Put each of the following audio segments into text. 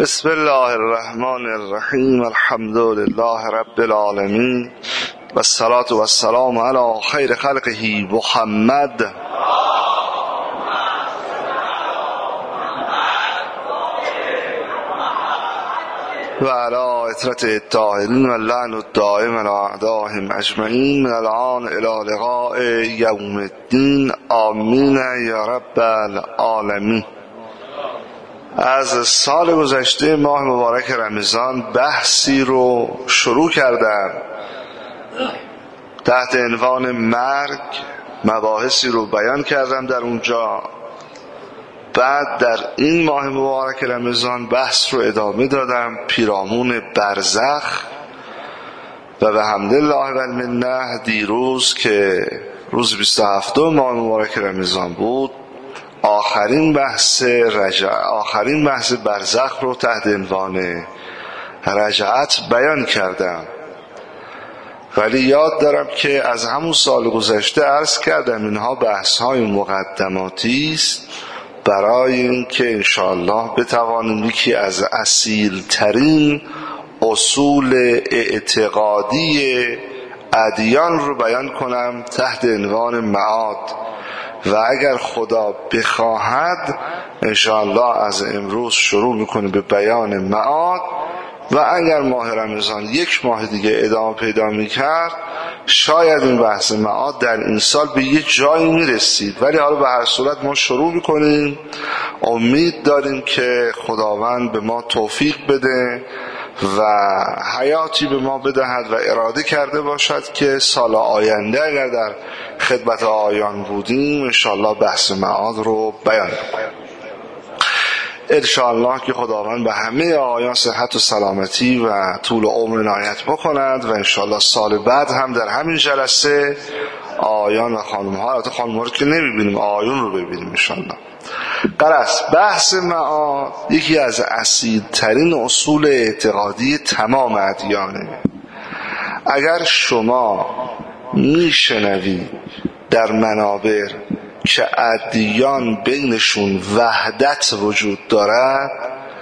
بسم الله الرحمن الرحیم. الحمد لله رب العالمین و الصلاة و السلام علی خیر خلقه محمد و علی اطرت الطاهرین و اللعن الدائم علی اعدائهم اجمعین من الان الی لقاء یوم الدین. آمین یا رب العالمین. از سال گذشته ماه مبارک رمضان بحثی رو شروع کردم تحت عنوان مرگ. مباحثی رو بیان کردم در اونجا. بعد در این ماه مبارک رمضان بحث رو ادامه دادم، پیرامون برزخ. و به حمدالله و المنه دیروز که روز 27 ماه مبارک رمضان بود، آخرین بحث برزخ رو تحت عنوان رجعت بیان کردم. ولی یاد دارم که از همون سال گذشته عرض کردم اینها بحث‌های مقدماتی است برای اینکه انشاءالله بتوانیم یکی از اصیل‌ترین اصول اعتقادی ادیان رو بیان کنم تحت عنوان معاد. و اگر خدا بخواهد انشاءالله از امروز شروع میکنه به بیان معاد. و اگر ماه رمضان یک ماه دیگه ادامه پیدا میکرد شاید این بحث معاد در این سال به یه جایی میرسید. ولی حالا به هر صورت ما شروع میکنیم. امید داریم که خداوند به ما توفیق بده و حیاتی به ما بدهد و اراده کرده باشد که سال آینده اگر در خدمت آیان بودیم انشاءالله بحث معاد رو بیان کنیم. انشاءالله که خداوند به همه آیان صحت و سلامتی و طول عمر عنایت بکند. و انشاءالله سال بعد هم در همین جلسه آیان و خانم‌ها، البته خانم‌ها رو که نمیبینیم، آیون رو ببینیم انشاءالله. قرص بحث معاد یکی از اصیل‌ترین اصول اعتقادی تمام ادیانه. اگر شما میشنوید در منابر که ادیان بینشون وحدت وجود دارد،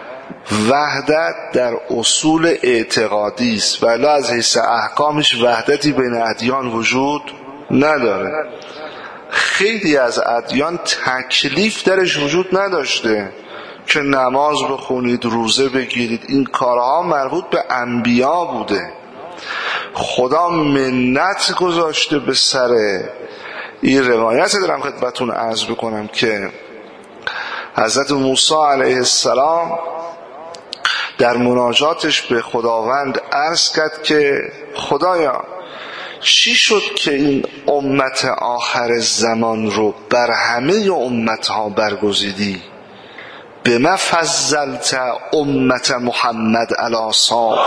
وحدت در اصول اعتقادی است ولی از حیث احکامش وحدتی بین ادیان وجود نداره. خیلی از ادیان تکلیف درش وجود نداشته که نماز بخونید، روزه بگیرید. این کارها مربوط به انبیا بوده. خدا منت گذاشته به سر این روایت. دارم خدمتون عرض بکنم که حضرت موسی علیه السلام در مناجاتش به خداوند عرض کرد که خدایا چی شد که این امت آخر زمان رو بر همه امتها برگزیدی؟ بما فضلت امت محمد علی سائر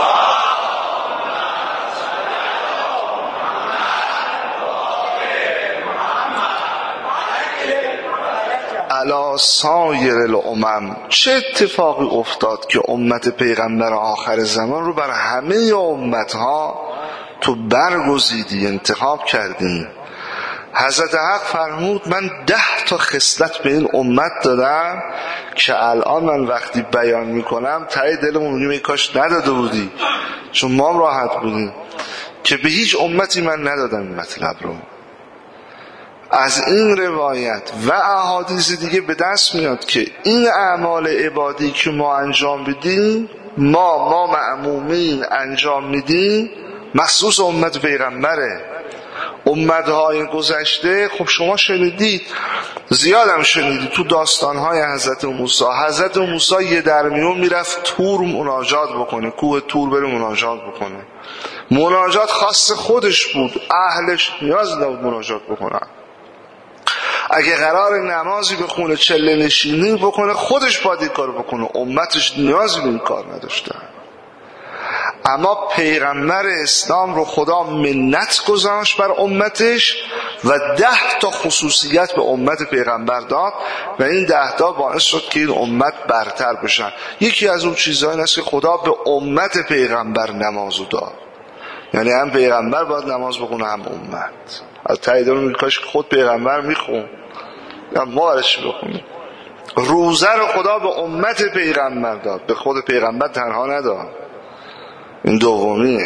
علی سایر الامم. چه اتفاقی افتاد که امت پیغمبر آخر زمان رو بر همه امتها تو برگزیدی، انتخاب کردی؟ حضرت حق فرمود من 10 خصلت به این امت دادم که الان من وقتی بیان میکنم تای دلمون میگه کاش نداده بودی، چون ما هم راحت بودیم. که به هیچ امتی من ندادم این مطلب رو. از این روایت و احادیث دیگه به دست میاد که این اعمال عبادی که ما انجام بدیم، ما مأمومین انجام میدیم، مخصوص امت پیغمبره. امتهای گذشته خب شما شنیدید، زیادم شنیدید تو داستانهای حضرت موسی یه درمیون میرفت تور مناجات بکنه، کوه تور بره مناجات بکنه. مناجات خاص خودش بود، اهلش نیاز نبود مناجات بکنن. اگه قرار نمازی بخونه، چله نشینی بکنه، خودش باید این کار بکنه، امتش نیازی به این کار نداشتن. اما پیغمبر اسلام رو خدا منت گذاشت بر امتش و 10 خصوصیت به امت پیغمبر داد و این 10 باعث شد که این امت برتر بشن. یکی از اون چیزهایی هست که خدا به امت پیغمبر نمازو داد. یعنی هم پیغمبر باید نماز بخونه هم امت. از تایید اون کاش خود پیغمبر میخون یا ما برش بخونیم. روزه رو خدا به امت پیغمبر داد، به خود پیغمبر تنها نداد. این دومیه.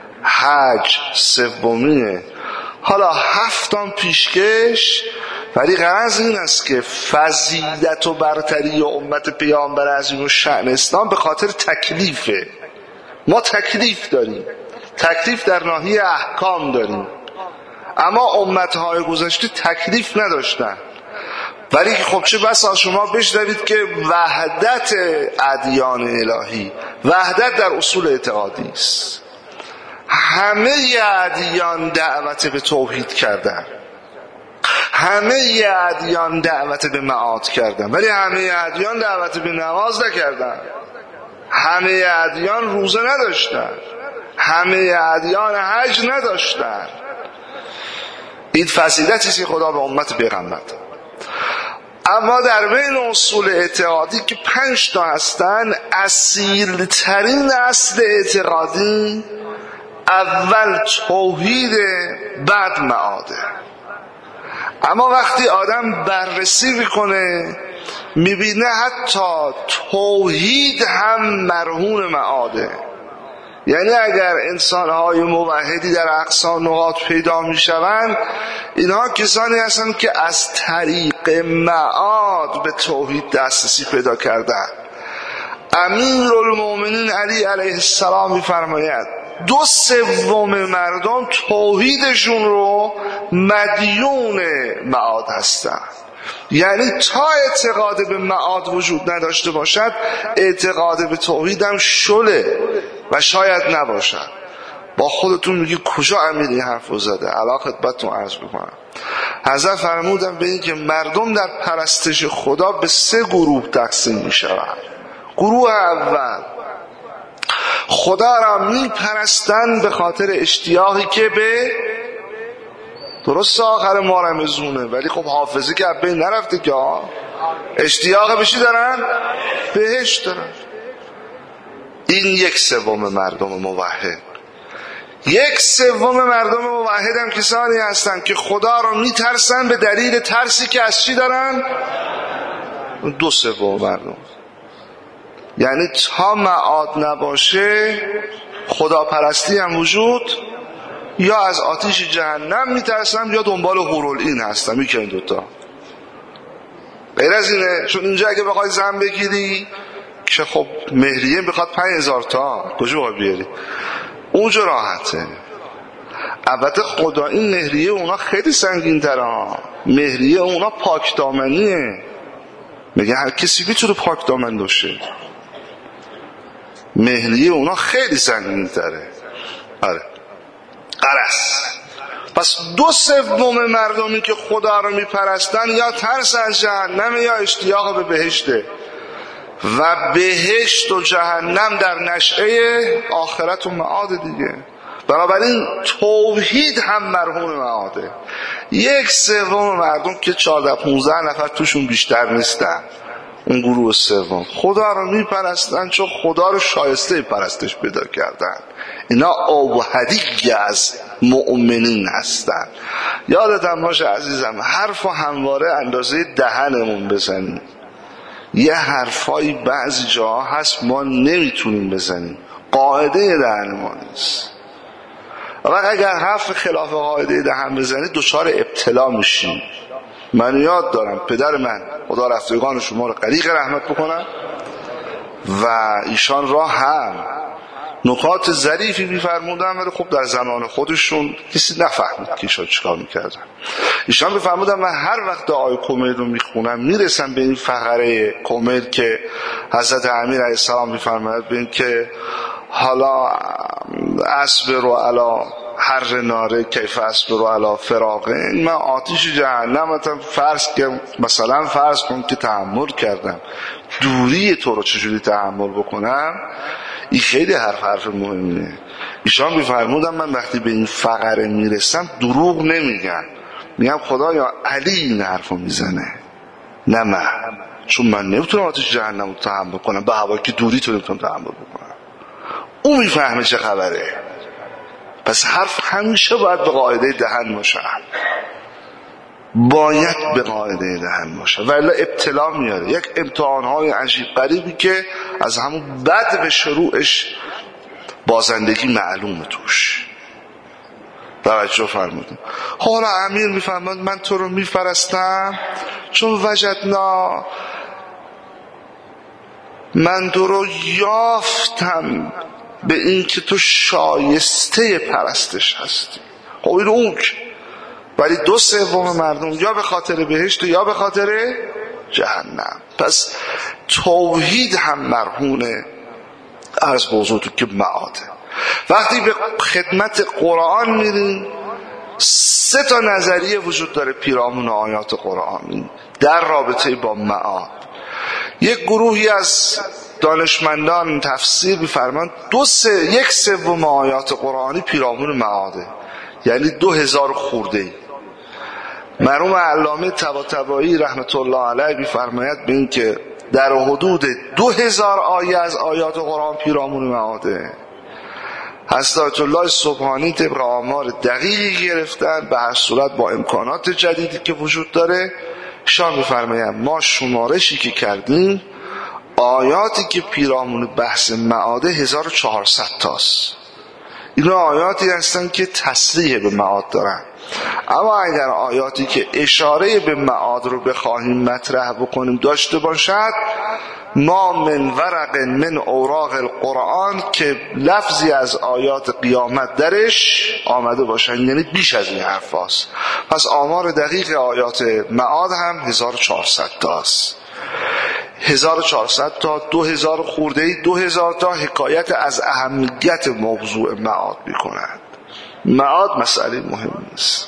حج سومیه. حالا 7 پیشکش، ولی غرض این است که فضیلت و برتری امت پیامبر عظیم و شأن اسلام به خاطر تکلیفه. ما تکلیف داریم، تکلیف در ناحیه احکام داریم، اما امتهای گذشته تکلیف نداشتن. ولی خب چه بسا شما بشنوید که وحدت ادیان الهی، وحدت در اصول اعتقادی است. همه ادیان دعوت به توحید کردن، همه ادیان دعوت به معاد کردن، ولی همه ادیان دعوت به نماز نکردن. همه ادیان روزه نداشتن، همه ادیان حج نداشتن. این فضیلتی که خدا به امت پیغمبر داد. اما در بین اصول اعتقادی که 5 هستن، اصیل ترین اصل اعتقادی اول توحید، بعد معاده. اما وقتی آدم بررسی میکنه میبینه حتی توحید هم مرهون معاده. یعنی اگر انسانهای موحدی در اقصا نقاط پیدا میشوند، اینها کسانی هستند که از طریق معاد به توحید دسترسی پیدا کردند. امیرالمومنین علی علیه السلام میفرماید 2/3 مردم توحیدشون رو مدیون معاد هستن. یعنی تا اعتقاد به معاد وجود نداشته باشد، اعتقاد به توحید هم شله و شاید نباشد. با خودتون میگی کجا امیر این حرف رو زده؟ علا خدمتتون عرض بکنم. حضرت فرمودن به این که مردم در پرستش خدا به 3 گروه تقسیم میشوند. گروه اول، خدا را میپرستن به خاطر اشتیاقی که به درست آخر ما رمزونه، ولی خب حافظه که بین نرفته که اشتیاق بشی دارن بهشت دارن. این 1/3 مردم موحد. 1/3 مردم موحد هم کسانی هستن که خدا را میترسن به دلیل ترسی که از چی دارن؟ 2/3 مردم. یعنی تا معاد نباشه خدا پرستی هم وجود، یا از آتش جهنم میترسم یا دنبال حورالعین هستم. یکی این دوتا. غیر از اینه. چون اینجا اگه بخوای زن بگیری که خب مهریه بخواد 5000 تا، کجا باید بیاری؟ اونجا راحته. البته خدا این مهریه اونا خیلی سنگین تره ها. مهریه اونا پاک دامنیه. میگه هر کسی میتونه پاک دامن باشه. مهریه اونا خیلی سنگین تره. آره. قرص. پس 2/3 مردمی که خدا رو میپرستن یا ترس از جهنم یا اشتیاق به بهشته، و بهشت و جهنم در نشأه آخرت و معاد دیگه. بنابراین توحید هم مرهون معاده. 1/3 مردم که 14-15 نفر توشون بیشتر نیستن، اون گروه سوم خدا رو میپرستن چون خدا رو شایسته پرستش پیدا کردن. اینا اوحدی از مؤمنین هستن. یادتم باشه عزیزم، حرف و همواره اندازه دهنمون بزنیم. یه حرفایی بعضی جاها هست ما نمیتونیم بزنیم، قاعده دهن ما نیست. و اگر حرف خلاف قاعده دهن بزنید دچار ابتلا میشیم. من یاد دارم پدر من، خدا رفتگان شما رو غریق رحمت بکنم، و ایشان را هم نکات ظریفی میفرمودن، ولی خب در زمان خودشون کسی نفهمید که ایشان چیکار میکردن. ایشان میفرمودن من هر وقت دعای کمیل رو میخونم میرسم به این فقره کمیل که حضرت امیر علیه السلام میفرماید به این که حالا اصبر علی حر ناره کیف اصبر علی فراقه. من آتش جهنم مثلا فرض کن که تحمل کردم، دوری تو رو چجوری تحمل بکنم؟ این خیلی حرف مهمیه. ایشان میفرمودن من وقتی به این فقره میرسم دروغ نمیگم، میگم خدایا علی این حرفو میزنه نه من، چون من نمیتونم آتش جهنم رو تحمل کنم، به هوا که دوری تو نمیتونم تحمل بکنم. اون میفهمه چه خبره. پس حرف همیشه باید به قاعده دهن باشه. باید به قاعده دهن باشه ولی ابتلا میاره، یک امتحانهای عجیب غریبی که از همون بد به شروعش بازندگی معلومه توش. توجه فرمودیم. حالا امیر میفرماد من تو رو میفرستم چون وجدنا، من تو رو یافتم به این که تو شایسته پرستش هستی. خب این اون ولی 2/3 مردم یا به خاطر بهشت یا به خاطر جهنم. پس توحید هم مرهونه عرض بزرگتون که معاده. وقتی به خدمت قرآن میرین 3 نظریه وجود داره پیرامون آیات قرآنی در رابطه با معاد. یک گروهی از دانشمندان تفسیر می‌فرمایند 1/3 آیات قرآنی پیرامون معاده، یعنی 2000 خورده. مرحوم علامه طباطبایی رحمت الله علیه می‌فرماید به این که در حدود 2000 آیه از آیات قرآن پیرامون معاده. حضرت الله سبحانی طبق آمار دقیقی گرفتن، به هر صورت با امکانات جدیدی که وجود داره شان می‌فرمایند ما شمارشی که کردیم آیاتی که پیرامون بحث معاده 1400 تاست. اینا آیاتی هستن که تصریح به معاد دارن، اما اگر آیاتی که اشاره به معاد رو بخواهیم مطرح بکنیم داشته باشد، ما من ورق من اوراق القرآن که لفظی از آیات قیامت درش آمده باشن، یعنی بیش از این حرف هاست. پس آمار دقیق آیات معاد هم 1400 تاست. 1400 تا 2000 خورده 2000 تا حکایت از اهمیت موضوع معاد میکنند. معاد مسئله مهم نیست.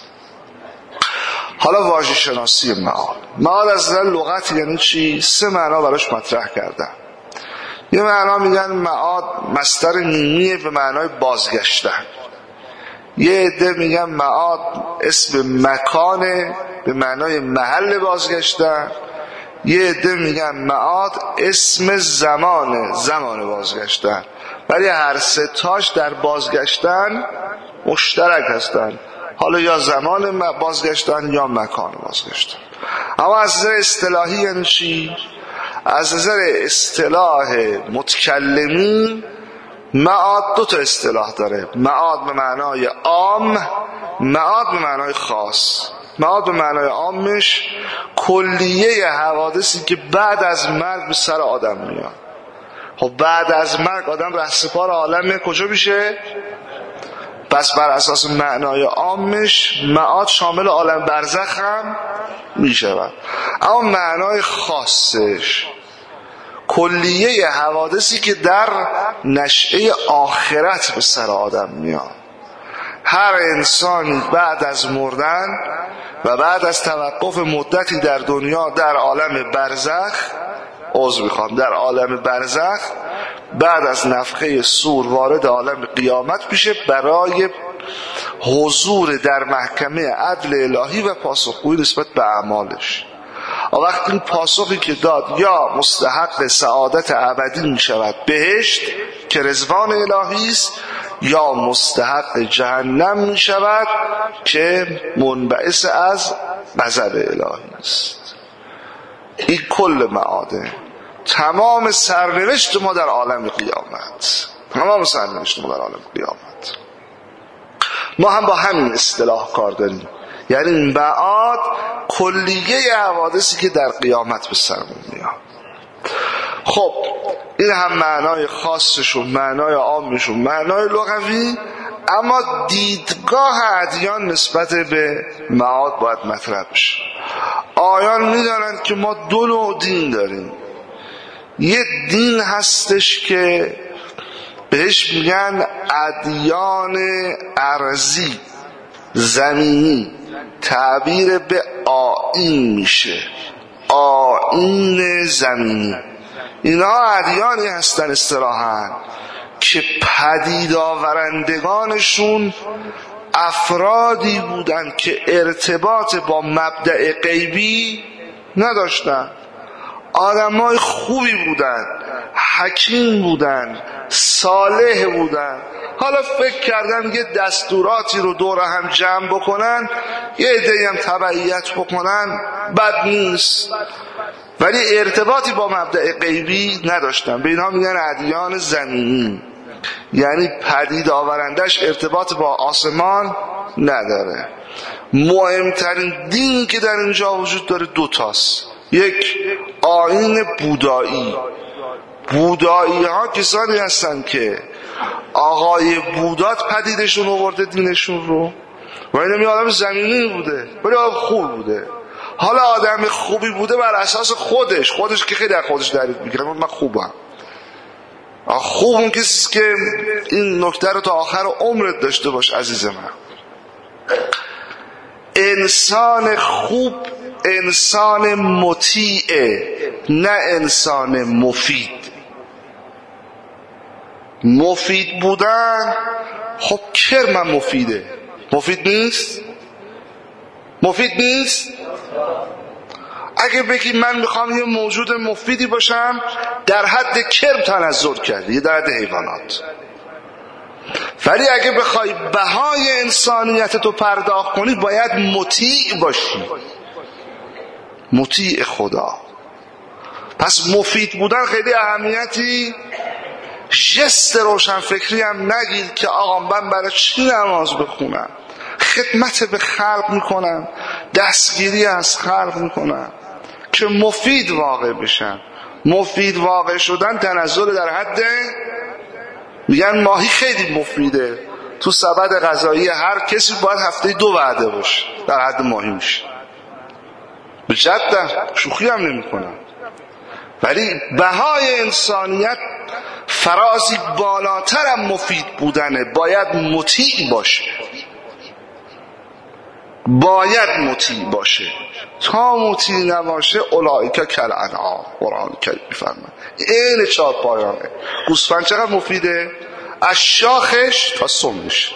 حالا واژه شناسی معاد از نظر لغت یعنی چی؟ 3 معنا براش مطرح کردم. یه معنا میگن معاد مصدر نیمیه به معنای بازگشتن. یه عده میگن معاد اسم مکانه به معنای محل بازگشتن. یه عده میگن معاد اسم زمان بازگشتن. ولی هر 3 تاش در بازگشتن مشترک هستن، حالا یا زمان بازگشتن یا مکان بازگشتن. اما از نظر اصطلاحی یعنی چی؟ از نظر اصطلاح متکلمین معاد 2 اصطلاح داره. معاد به معنای عام، معاد به معنای خاص. معاد به معنای عامش کلیه حوادثی که بعد از مرگ به سر آدم میاد. خب بعد از مرگ آدم رهسپار عالم کجا میشه؟ پس بر اساس معنای عامش معاد شامل عالم برزخ هم میشود. اما معنای خاصش کلیه حوادثی که در نشأه آخرت به سر آدم میاد. هر انسانی بعد از مردن و بعد از توقف مدتی در دنیا در عالم برزخ، در عالم برزخ بعد از نفخه صور وارد عالم قیامت میشه برای حضور در محکمه عدل الهی و پاسخگویی نسبت به اعمالش. وقتی این پاسخی که داد یا مستحق سعادت ابدی میشود بهشت که رضوان الهی است، یا مستحق جهنم میشود که منبعث از غضب الهی است. این کل معاده. تمام سرنوشت ما در عالم قیامت، ما هم با همین اصطلاح کار داریم. یعنی معاد کلیه حوادثی که در قیامت به سرمون میاد. خب این هم معنای خاصش و معنای عامش و معنای لغوی. اما دیدگاه ادیان نسبت به معاد باید مطرح بشه. آیان میدانند که ما 2 نوع دین داریم. یه دین هستش که بهش میگن ادیان ارضی، زمینی، تعبیر به آیین میشه، آیین زمینی. اینا ادیانی هستن اصطلاحاً که پدید آورندگانشون افرادی بودن که ارتباط با مبدأ غیبی نداشتن، آدمای خوبی بودن، حکیم بودن، صالح بودن. حالا فکر کردن یه دستوراتی رو دور هم جمع بکنن، یه عده‌ای هم تبعیت بکنن، بد نیست، ولی ارتباطی با مبدأ غیبی نداشتن. به اینها میگن ادیان زمینی، یعنی پدید آورندش ارتباط با آسمان نداره. مهمترین دینی که در اینجا وجود داره دوتاست. یک، آیین بودایی. بودایی ها کسانی هستن که آقای بودات پدیدشون آورده دینشون رو، و این می آدم زمینی بوده ولی آدم خوب بوده. حالا آدم خوبی بوده بر اساس خودش که خیلی از خودش تعریف میکنه، من خوبم. خوب اون کسی که این نکته رو تا آخر عمرت داشته باش عزیز من. انسان خوب انسان مطیعه، نه انسان مفید. مفید بودن، خب کرمم مفیده، مفید نیست؟ مفید نیست؟ اگه بگی من میخوام یه موجود مفیدی باشم، در حد کرم تنزل کردی، در حد حیوانات. ولی اگه بخوای بهای انسانیت تو پرداخت کنی، باید مطیع باشی، مطیع خدا. پس مفید بودن خیلی اهمیتی. جست روشنفکری هم نگیر که آقا من برای چی نماز بخونم، خدمت به خلق میکنم، دستگیری از خلق میکنم، که مفید واقع بشن. مفید واقع شدن تنزل در حد، میگن ماهی خیلی مفیده، تو سبد غذایی هر کسی باید هفته 2 وعده باشه، در حد ماهی میشه. به جدن شوخی هم نمی کنم. ولی بهای انسانیت فرازی بالاترم مفید بودنه. باید مطیع باشه، باید مطیع باشه. تا مطیع نباشه اولئک کالانعام، قرآن کریم میفرماید این 4 پایانه. گوسفند چقدر مفیده؟ از شاخش تا سمش.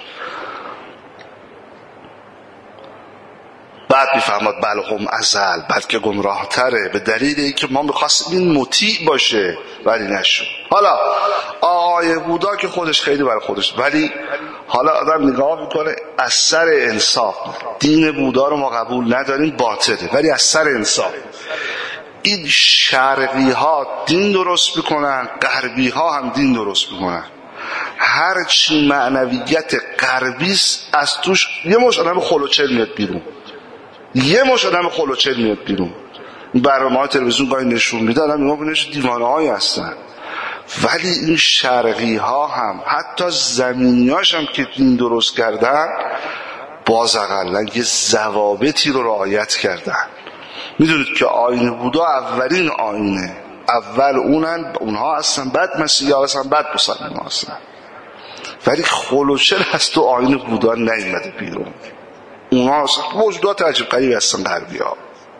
بعد میفرماد بل هم ازل، بلکه گمراه تره، به دلیل اینکه ما میخواستیم این مطیع باشه ولی نشد. حالا آقای بودا که خودش خیلی برای خودش، ولی حالا آدم نگاه میکنه از سر انصاف. دین بودا رو ما قبول نداریم، باطله، ولی از سر انصاف این شرقی ها دین درست میکنن، غربی ها هم دین درست میکنن. هرچی معنویت غربیست از توش یه مش آدم خلوچل میاد بیرون، یه مش آدم خلوچل میاد بیرون. برنامه‌های تلویزیون گاهی نشون میده، آدم میگه ببینش دیوانه‌هایی هستن. ولی این شرقی ها هم، حتی زمینیاش هم که دین درست کردن، باز اقلا یه ضوابطی رو رعایت کردن. میدونید که آیین بودا اولین آیینه، اول اونها هستن، بعد مسیحا هستن، بعد مسلمان هستن. ولی خلوچل از تو آیین بودا نیومده بیرون. اونها هستن موجودات عجیب غریبی هستن غربی ها.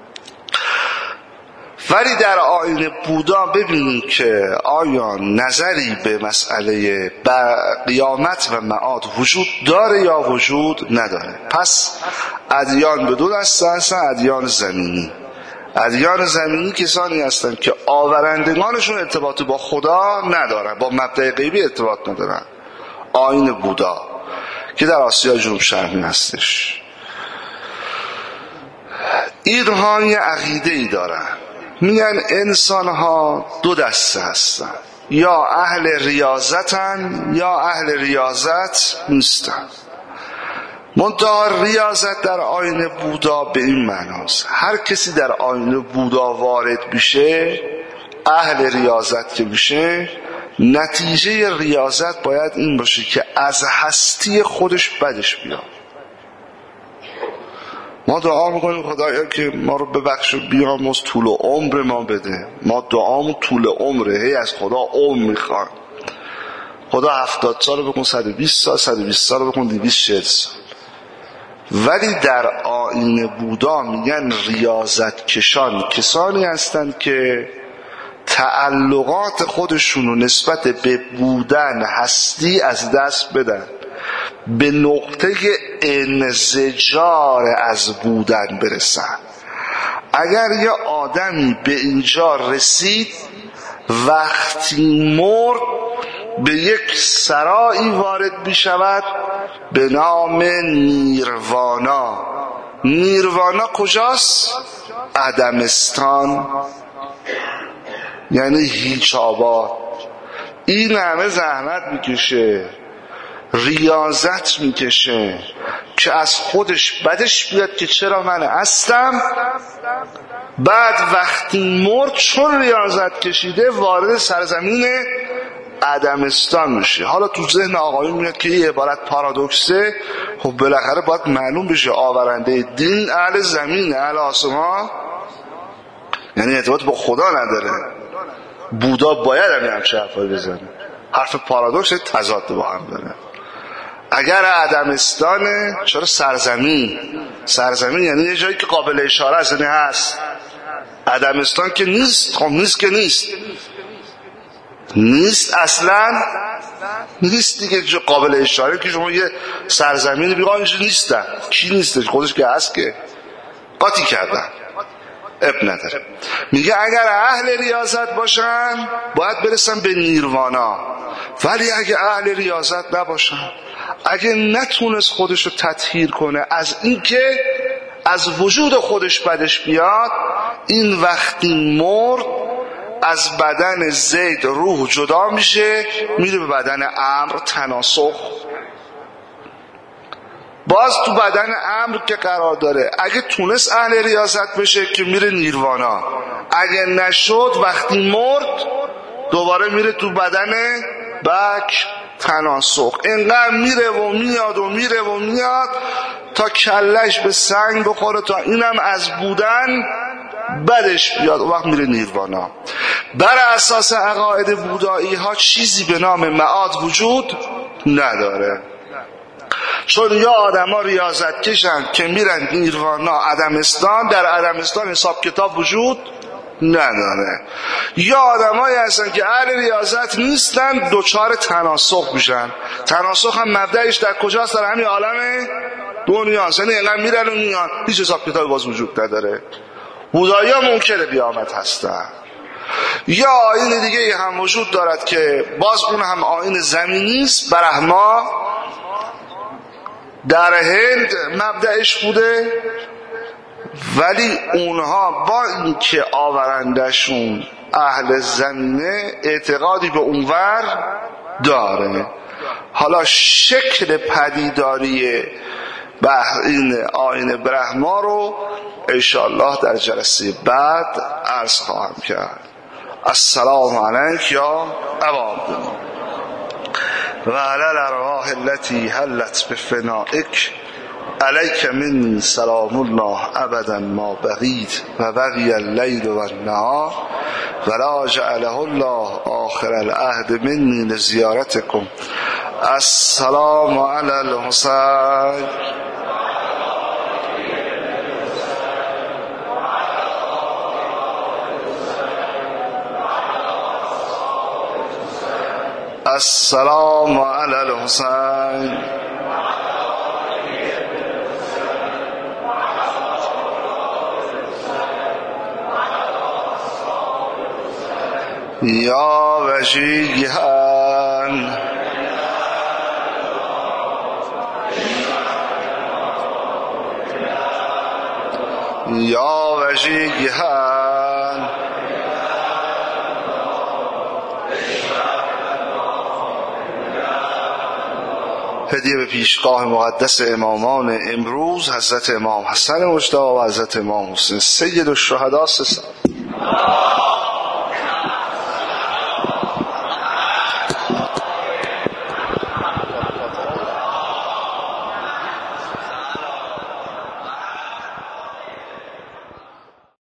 ولی در آیین بودا ببینید که آیا نظری به مسئله قیامت و معاد وجود داره یا وجود نداره. پس ادیان به 2 دسته هستن. ادیان زمینی، ادیان زمینی کسانی هستند که آورندگانشون ارتباط با خدا ندارن، با مبدأ غیبی ارتباط ندارن. آیین بودا که در آسیا جنوب شرقی هستش، اینها یه عقیده‌ای دارن، میگن انسان ها 2 دسته هستن، یا اهل ریاضتن یا اهل ریاضت نیستن. منتها ریاضت در آیین بودا به این معناست هر کسی در آیین بودا وارد بشه، اهل ریاضت که بشه، نتیجه ریاضت باید این باشه که از هستی خودش بدش بیاد. ما دعا میکنیم خدایا که ما رو ببخش و بیامرز، طول عمر ما بده. ما دعامون طول عمره، هی از خدا عمر میخوان. خدا 70 سال بکن، 120 سال، 120 سال بکن، 240 سال. ولی در آیین بودا میگن ریاضت کشان کسانی هستند که تعلقات خودشون رو نسبت به بودن هستی از دست بدن، به نقطه انزجار از بودن برسن. اگر یه آدمی به اینجا رسید، وقتی مرد به یک سرایی وارد می شود به نام نیروانا. نیروانا کجاست؟ عدمستان، یعنی هیچ آباد. این همه زحمت میکشه، ریاضت میکشه که از خودش بدش بیاد که چرا من هستم. بعد وقتی مرد چون ریاضت کشیده وارد سرزمین عدمستان میشه. حالا تو ذهن آقایون میاد که این عبارت پارادوکسه. خب بالاخره باید معلوم بشه آورنده دین اهل زمین، اهل آسمان، یعنی ارتباط با خدا نداره. بودا باید همچه حرفایی بزنه. حرف پارادوکس تضاد با هم داره. اگر عدمستانه چرا سرزمین؟ سرزمین یعنی یه جایی که قابل اشاره است، یعنی هست. عدمستان که نیست. خب نیست که نیست اصلا نیست دیگه. جو قابل اشاره که شما یه سرزمینی بگو اینجا نیستن، کی نیستش؟ خودش که هست که قاطی کردن، اب نداره. میگه اگر اهل ریاضت باشن باید برسن به نیروانا، ولی اگه اهل ریاضت نباشن، اگه نتونست خودشو تطهیر کنه از اینکه از وجود خودش بدش بیاد، این وقتی مرد از بدن زید روح جدا میشه، میره به بدن امر تناسخ. باز تو بدن امر که قرار داره، اگه تونست اهل ریاضت بشه که میره نیروانا، اگه نشد وقتی مرد دوباره میره تو بدن بک تناسخ. اینقدر میره و میاد و میره و میاد تا کلش به سنگ بخوره، تا اینم از بودن بدش بیاد، و وقت میره نیروانا. بر اساس عقاید بودایی ها چیزی به نام معاد وجود نداره، چون یا آدم ها ریاضت کشن که میرن نیروانا عدمستان، در عدمستان حساب کتاب وجود نداره، یا آدم هایی هستن که اهل ریاضت نیستن، دوچار تناسخ میشن. تناسخ هم مبدأش در کجاست؟ در همین عالم دنیاست، یعنی اینقدر میرن و میان، هیچ حساب کتاب باز وجود نداره. بودایی ها منکر قیامت هستن. یا آیین دیگه هم وجود دارد که باز اون هم آیین زمینی است، برهما در هند مبدأش بوده، ولی اونها با اینکه آورندشون اهل زمینه اعتقادی به اونور داره. حالا شکل پدیداری این آیین برهما رو انشاءالله در جلسه بعد عرض خواهم کرد. السلام علیک یا ابا عبدالله و علی الارواح التي حلت بفنائک، علیک منی سلام الله ابدا ما بقیت و بقی اللیل و النهار ولا جعله الله آخر العهد منی لزیارتکم. السلام علی الحسین. السلام علی الحسین. یا وجیهان یا وجیهان هدیه به پیشگاه مقدس امامان امروز، حضرت امام حسن مجتبی و حضرت امام حسین سید الشهدا.